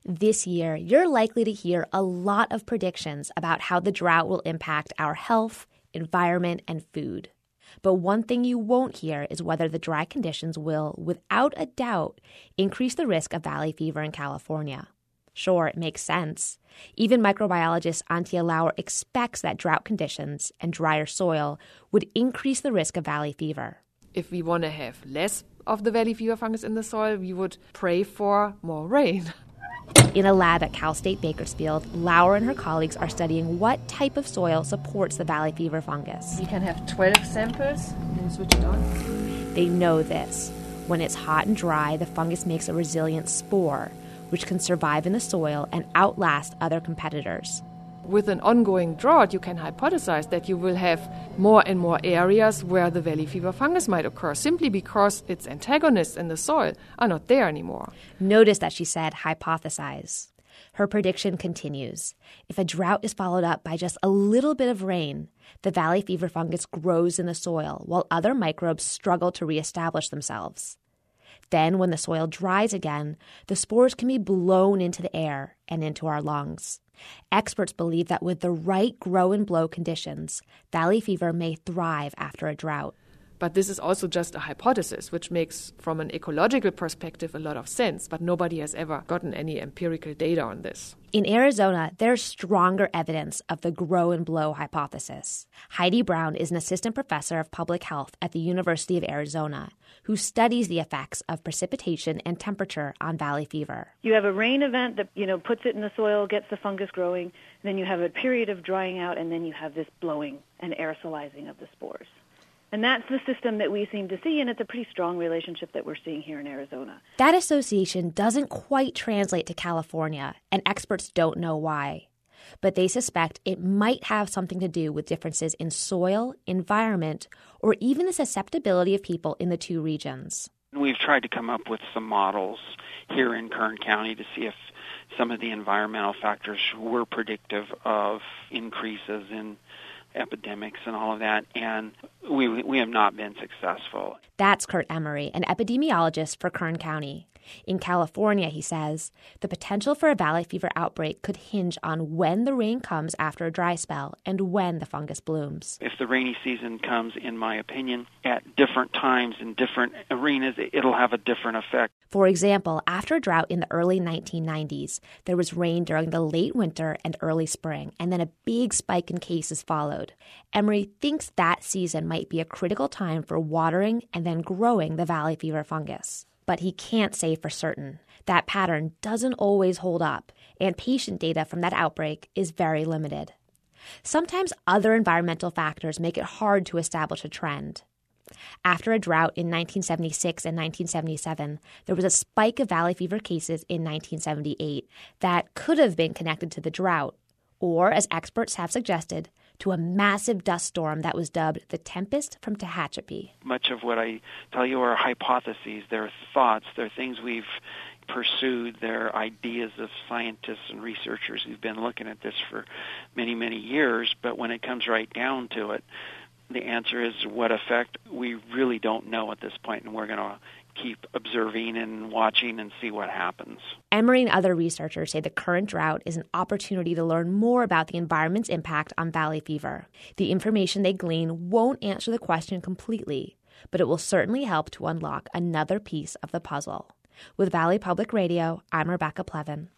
This year, you're likely to hear a lot of predictions about how the drought will impact our health, environment, and food. But one thing you won't hear is whether the dry conditions will, without a doubt, increase the risk of valley fever in California. Sure, it makes sense. Even microbiologist Antje Lauer expects that drought conditions and drier soil would increase the risk of valley fever. If we want to have less of the valley fever fungus in the soil, we would pray for more rain. In a lab at Cal State Bakersfield, Lauer and her colleagues are studying what type of soil supports the valley fever fungus. You can have 12 samples and then switch it on. They know this. When it's hot and dry, the fungus makes a resilient spore, which can survive in the soil and outlast other competitors. With an ongoing drought, you can hypothesize that you will have more and more areas where the valley fever fungus might occur, simply because its antagonists in the soil are not there anymore. Notice that she said hypothesize. Her prediction continues. If a drought is followed up by just a little bit of rain, the valley fever fungus grows in the soil while other microbes struggle to reestablish themselves. Then, when the soil dries again, the spores can be blown into the air and into our lungs. Experts believe that with the right grow and blow conditions, valley fever may thrive after a drought. But this is also just a hypothesis, which makes, from an ecological perspective, a lot of sense. But nobody has ever gotten any empirical data on this. In Arizona, there's stronger evidence of the grow and blow hypothesis. Heidi Brown is an assistant professor of public health at the University of Arizona, who studies the effects of precipitation and temperature on valley fever. You have a rain event that, puts it in the soil, gets the fungus growing, and then you have a period of drying out, and then you have this blowing and aerosolizing of the spores. And that's the system that we seem to see, and it's a pretty strong relationship that we're seeing here in Arizona. That association doesn't quite translate to California, and experts don't know why. But they suspect it might have something to do with differences in soil, environment, or even the susceptibility of people in the two regions. We've tried to come up with some models here in Kern County to see if some of the environmental factors were predictive of increases in epidemics and all of that, and we have not been successful. That's Kurt Emery, an epidemiologist for Kern County. In California, he says, the potential for a valley fever outbreak could hinge on when the rain comes after a dry spell and when the fungus blooms. If the rainy season comes, in my opinion, at different times in different arenas, it'll have a different effect. For example, after a drought in the early 1990s, there was rain during the late winter and early spring, and then a big spike in cases followed. Emery thinks that season might be a critical time for watering and then growing the valley fever fungus. But he can't say for certain. That pattern doesn't always hold up, and patient data from that outbreak is very limited. Sometimes other environmental factors make it hard to establish a trend. After a drought in 1976 and 1977, there was a spike of valley fever cases in 1978 that could have been connected to the drought, or, as experts have suggested, to a massive dust storm that was dubbed the Tempest from Tehachapi. Much of what I tell you are hypotheses, they're thoughts, they're things we've pursued, they're ideas of scientists and researchers who've been looking at this for many, many years, but when it comes right down to it, the answer is what effect we really don't know at this point, and we're going to keep observing and watching and see what happens. Emery and other researchers say the current drought is an opportunity to learn more about the environment's impact on valley fever. The information they glean won't answer the question completely, but it will certainly help to unlock another piece of the puzzle. With Valley Public Radio, I'm Rebecca Plevin.